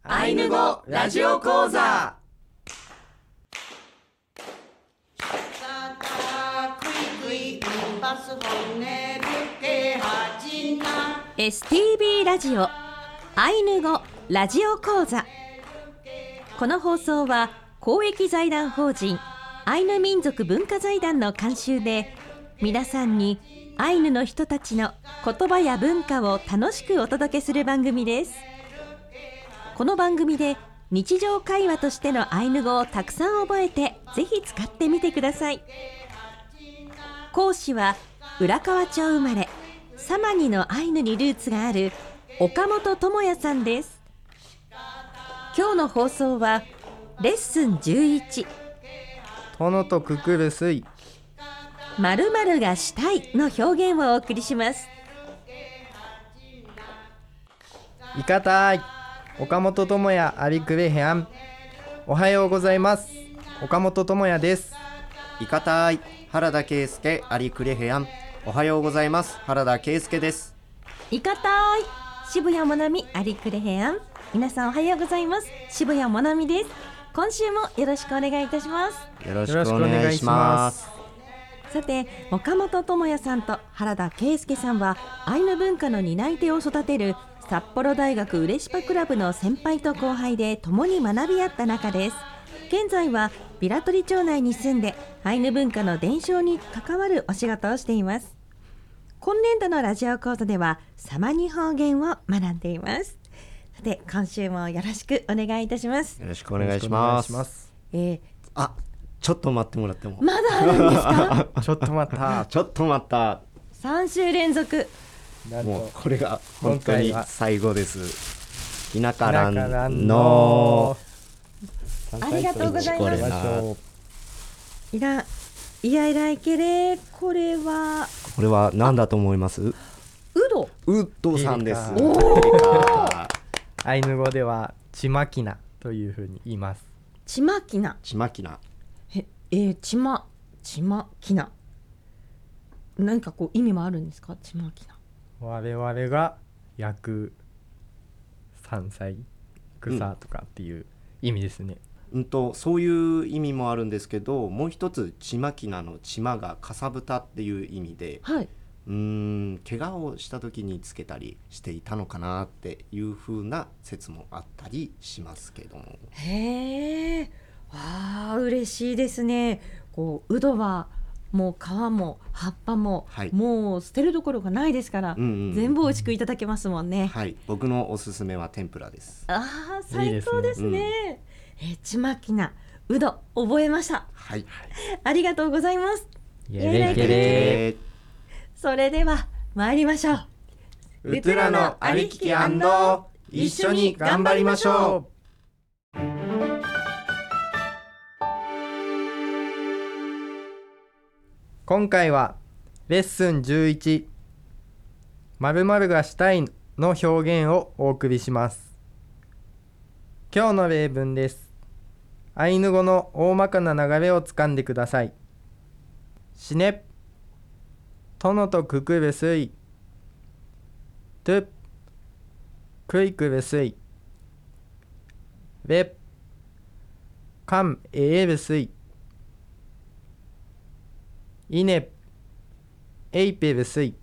アイヌ語ラジオ講座。 STB ラジオアイヌ語ラジオ講座。この放送は公益財団法人アイヌ民族文化財団の監修で、皆さんにアイヌの人たちの言葉や文化を楽しくお届けする番組です。この番組で日常会話としてのアイヌ語をたくさん覚えて、ぜひ使ってみてください。講師は浦河町生まれ、サマニのアイヌにルーツがある岡本智也さんです。今日の放送はレッスン11、 殿とくくる水、 〇〇がしたいの表現をお送りします。 いかたい、岡本智也ありくれへん。おはようございます。岡本智也です。 いかたい、原田圭介ありくれへやん。おはようございます。原田圭介です。 いかたい、渋谷もなみありくれへん。皆さんおはようございます。渋谷もなみです。今週もよろしくお願いいたします。 よろしくお願いします。 さて、岡本智也さんと原田圭介さんはアイヌ文化の担い手を育てる札幌大学うれしぱクラブの先輩と後輩で共に学び合った仲です。現在はビラトリ町内に住んでアイヌ文化の伝承に関わるお仕事をしています。今年度のラジオ講座ではサマニ方言を学んでいます。さて、今週もよろしくお願いいたします。 よろしくお願いします。ちょっと待ってもらっても。 まだあるんですか？ ちょっと待ったちょっと待った。 3週連続。 もうこれが本当に最後です。ひなかかららんののありがとうございます。 これな、 いやいけれ、これはこれは何だと思います？ ウド。 ウッドさんです。 ピリカアイヌ語ではちまきなというふうに言います。 ちまきな。 ちまきな。 ちまきな。何かこう意味もあるんですか？ちまきな。 我々が焼く山菜草とかっていう意味ですね。 そういう意味もあるんですけど、もう一つちまきなのちまがかさぶたっていう意味で、 はい。 怪我をした時につけたりしていたのかなっていう風な説もあったりしますけども。 へえ。わあ、嬉しいですね。こうウドはもう皮も葉っぱも、 はい、 もう捨てるところがないですから、全部美味しくいただけますもんね。 はい、僕のおすすめは天ぷらです。 ああ、最高ですね。ちまきなうど覚えました。 はい、 ありがとうございます。 やれけれ。 それでは参りましょう。 うつらのありきき一緒に頑張りましょう。 今回はレッスン11、〇〇がしたいの表現をお送りします。今日の例文です。アイヌ語の大まかな流れをつかんでください。しね、殿とくくる水、と、くいくる水、べ、かんえる水、いね、えいぺる水。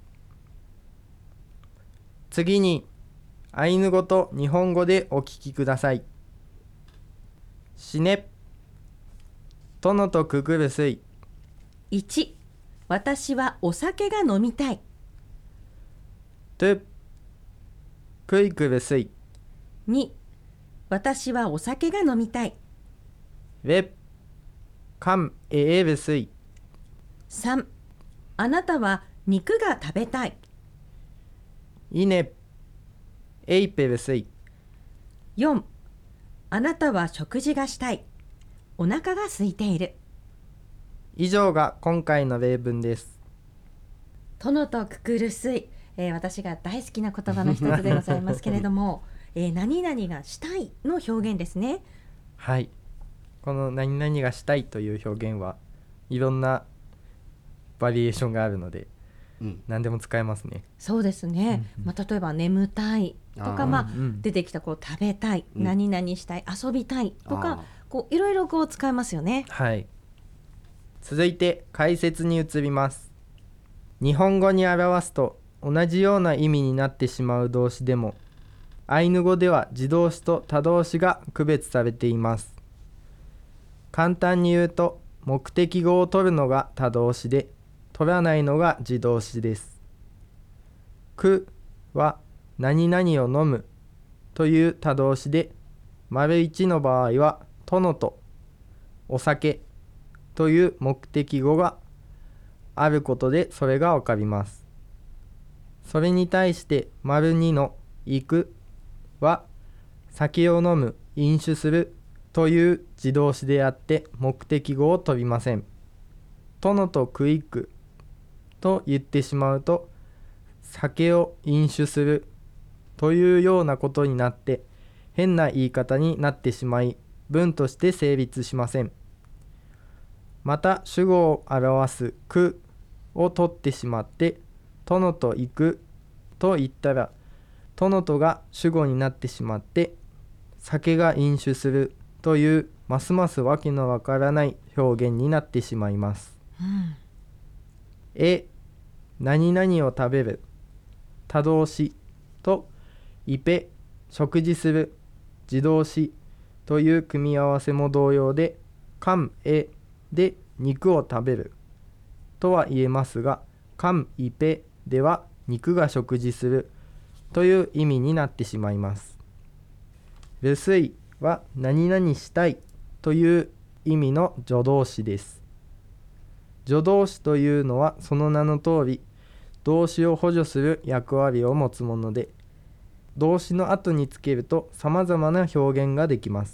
次にアイヌ語と日本語でお聞きください。しね、殿とくくる水。 1、私はお酒が飲みたい。 と、くいくる水。 2、私はお酒が飲みたい。 べ、かんえる水。 3、あなたは肉が食べたい。 いね、えいぺる水。 4、あなたは食事がしたい。お腹が空いている。 以上が今回の例文です。 殿とくくる水、私が大好きな言葉の一つでございますけれども、何々がしたいの表現ですね。 はい、この何々がしたいという表現はいろんなバリエーションがあるので、 何でも使えますね。 そうですね、例えば眠たいとか、 うん出てきたこう食べたい、 うん何々したい、遊びたいとあか、こういろいろこう使えますよね。 はい。続いて解説に移ります。日本語に表すと同じような意味になってしまう動詞でも、アイヌ語では自動詞と他動詞が区別されています。簡単に言うと、目的語を取るのが他動詞で、取らないのが自動詞です。くは何々を飲むという他動詞で、丸1の場合は殿とお酒という目的語があることでそれがわかります。それに対して丸2の行くは酒を飲む、飲酒するという自動詞であって目的語を取りません。殿と食いくと言ってしまうと酒を飲酒するというようなことになって変な言い方になってしまい文として成立しません。また主語を表すくを取ってしまって殿と行くと言ったら殿とが主語になってしまって酒が飲酒するというますますわけのわからない表現になってしまいます。何々を食べる他動詞といぺ食事する自動詞という組み合わせも同様でかんで肉を食べるとは言えますが、かんいぺでは肉が食事するという意味になってしまいます。るすいは何々したいという意味の助動詞です。助動詞というのはその名の通り動詞を補助する役割を持つもので、動詞の後につけるとさまざまな表現ができます。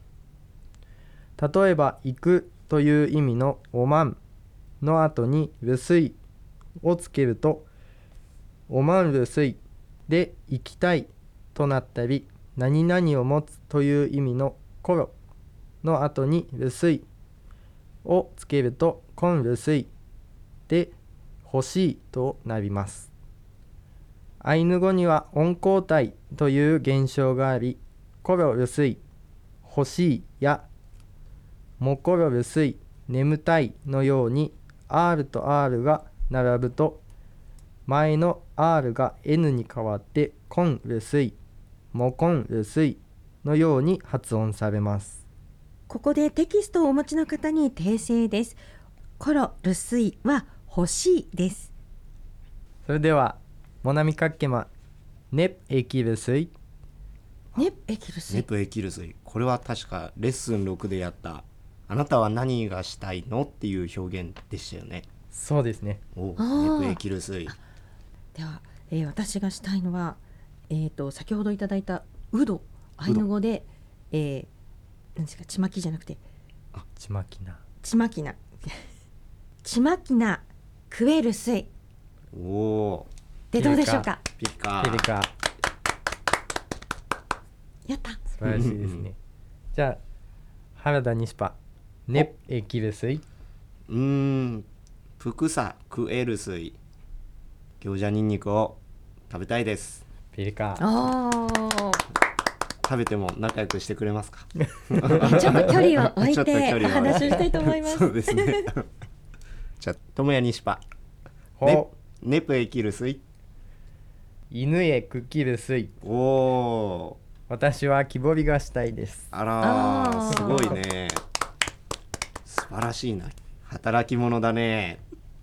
例えば行くという意味のおまんの後にるすいをつけるとおまんるすいで行きたいとなったり、何々を持つという意味のころの後にるすいをつけるとこんるすいで欲しいとなります。アイヌ語には音交代という現象があり、ころるすい、欲しいやもころるすい、眠たいのように R と R が並ぶと前の R が N に変わってこんるすい、もこんるすいのように発音されます。 ここでテキストをお持ちの方に訂正です。コロルスイは欲しいです。 それではモナミカッケマネエキルスイネエキルスイ、 ネプエキルスイ、これは確かレッスン6でやったあなたは何がしたいのっていう表現でしたよね。 そうですね。 ネプエキルスイ。 では、私がしたいのは、先ほどいただいたウド、アイヌ語で、何ですか、ちまきじゃなくてちまきなちまきなちまきな食えるスイおおでどうでしょうか。 ピカペリカやった。 素晴らしいですね。じゃあ原田西パネエキルスイプクサクエルスイ、餃子ニンニクを食べたいです。 ペリカ食べても仲良くしてくれますか。 ちょっと距離を置いちょっと距てお離を置いて話をしたいと思います。 そうですね。じゃあともやにしぱネプエキルスイ、 犬へくきるすい、 おお私は木彫りがしたいです。 あらあーすごいね、素晴らしいな、働き者だね。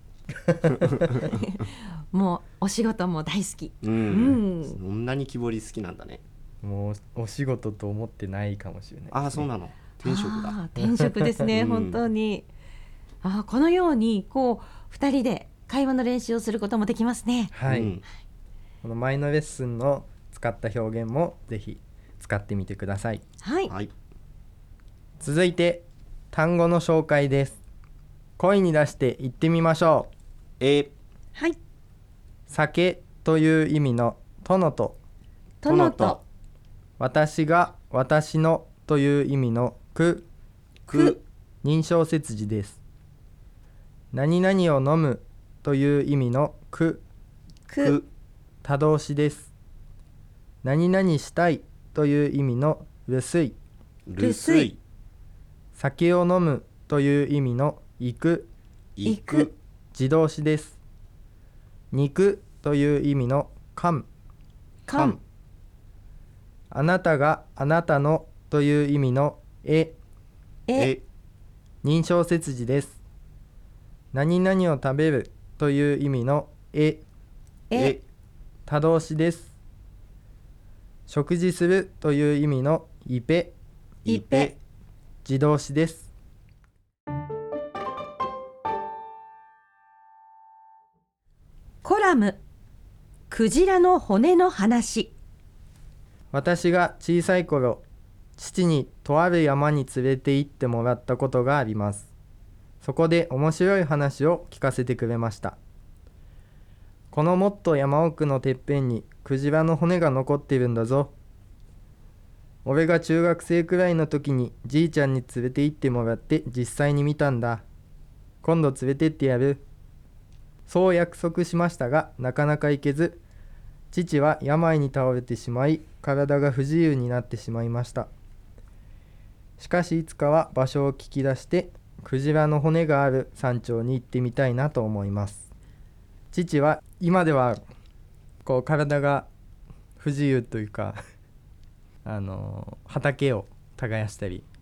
もうお仕事も大好き。 そんんなに木彫り好きなんだね。 もうお仕事と思ってないかもしれないですね。 ああそうなの、転職だ。 あー転職ですね、本当に。このようにこう2人で会話の練習をすることもできますね。 はい、この前のレッスンの使った表現もぜひ使ってみてください。 はい、 はい、 続いて単語の紹介です。声に出して言ってみましょう。 はい、 酒という意味の殿と、 殿と私が私のという意味のくく認証切字です。何々を飲むという意味のくく他動詞です。何々したいという意味のるすい。 るすい。 酒を飲むという意味の行く行く。 自動詞です。肉という意味のかん。 かん。 あなたがあなたのという意味のえ認証切字です。何々を食べるという意味のえ他動詞です。食事するという意味のいぺいぺ自動詞です。 コラムクジラの骨の話。 私が小さい頃、父にとある山に連れて行ってもらったことがあります。そこで面白い話を聞かせてくれました。このもっと山奥のてっぺんにクジラの骨が残っているんだぞ。俺が中学生くらいの時にじいちゃんに連れて行ってもらって実際に見たんだ。今度連れてってやる。そう約束しましたが、なかなか行けず、父は病に倒れてしまい、体が不自由になってしまいました。しかしいつかは場所を聞き出して、クジラの骨がある山頂に行ってみたいなと思います。父は今では体が不自由というか畑を耕したり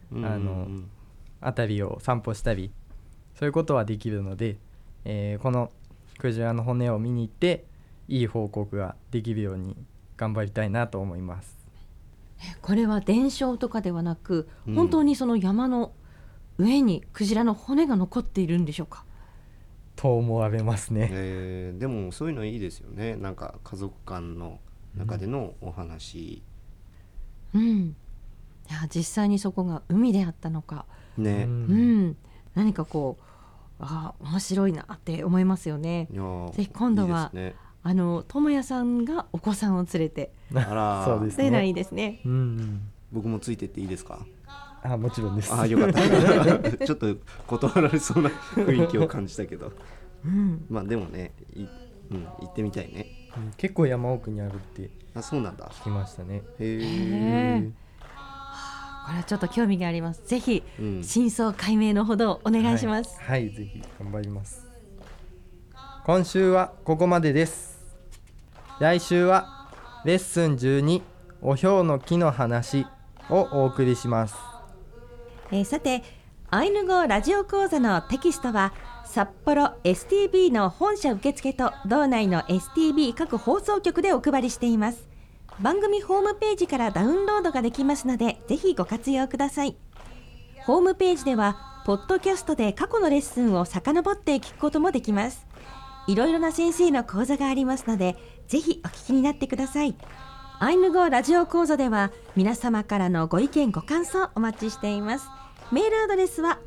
辺りを散歩したり、そういうことはできるので、このクジラの骨を見に行っていい報告ができるように頑張りたいなと思います。 これは伝承とかではなく、本当にその山の上にクジラの骨が残っているんでしょうか。 と思われますね。 でもそういうのいいですよね。なんか家族間の中でのお話、 いや実際にそこが海であったのかね、 何か面白いなって思いますよね。ぜひ今度はいいですね。 智也さんがお子さんを連れてあらそうですそういうのはいね。 いですね。 僕もついてっていいですか？ もちろんです。 よかったちょっと断られそうな雰囲気を感じたけどまあでもね、行ってみたいね。 結構山奥にあるってそうなんだ。 聞きましたね。 これはちょっと興味があります。ぜひ、真相解明のほどお願いします。 はい、ぜひ頑張ります。今週はここまでです。来週はレッスン12おひょうの木の話をお送りします。 さて、アイヌ語ラジオ講座のテキストは札幌 STB の本社受付と道内の STB 各放送局でお配りしています。番組ホームページからダウンロードができますので、ぜひご活用ください。ホームページではポッドキャストで過去のレッスンを遡って聞くこともできます。いろいろな先生の講座がありますので、ぜひお聞きになってください。アイヌ語ラジオ講座では皆様からのご意見ご感想お待ちしています。メールアドレスは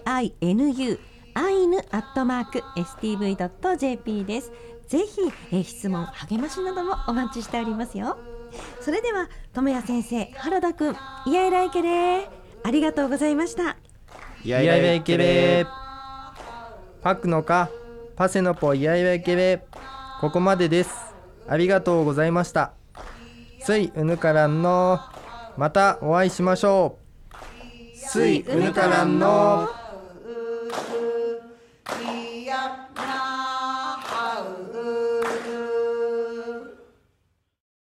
ainu@stv.jp です。ぜひ質問励ましなどもお待ちしておりますよ。それでは智也先生、原田くん、イヤイライケレー、ありがとうございました。 イヤイライケレー、パクのかパセのポイヤイライケレー、ここまでです。ありがとうございました。ついうぬからんの、またお会いしましょう。 ついうぬからんの。